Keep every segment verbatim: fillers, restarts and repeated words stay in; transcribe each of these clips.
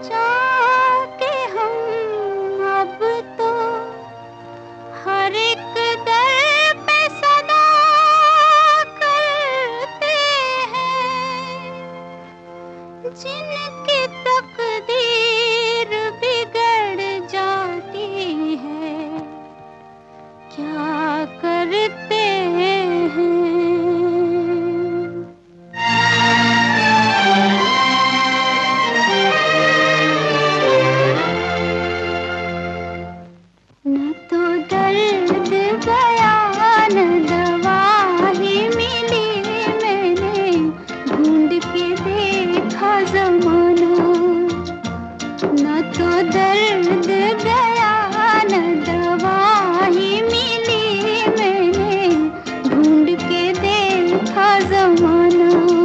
जाके हम अब तो हर एक दर पे सदा करते हैं, जिनकी तकदीर बिगड़ जाती है, क्या करते हैं। न तो दर्द गया न दवा ही मिली, मैंने ढूंढ के देखा ज़माना। न तो दर्द गया न दवा ही मिली, मैंने ढूंढ के देखा ज़माना।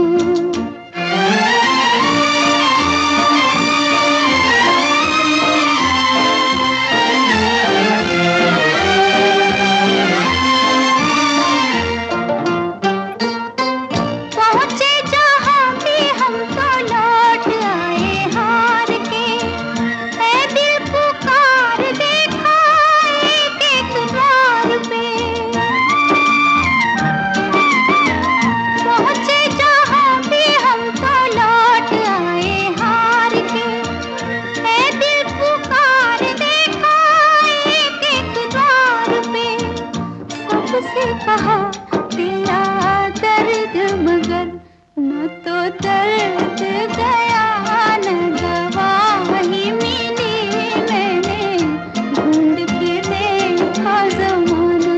से कहा तेरा दर्द, मगर न तो दर्द गया न दवा ही मिली, मैंने ढूंढ के देखा ज़माना।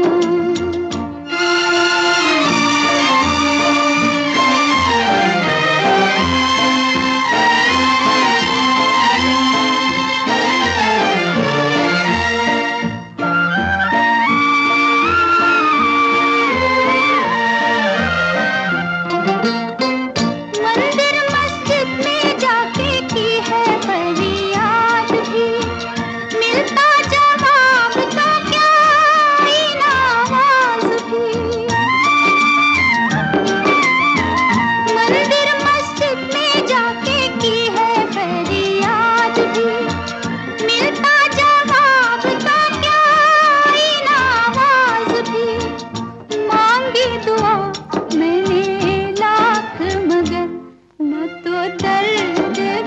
मैंने लाख मगर न तो दर्द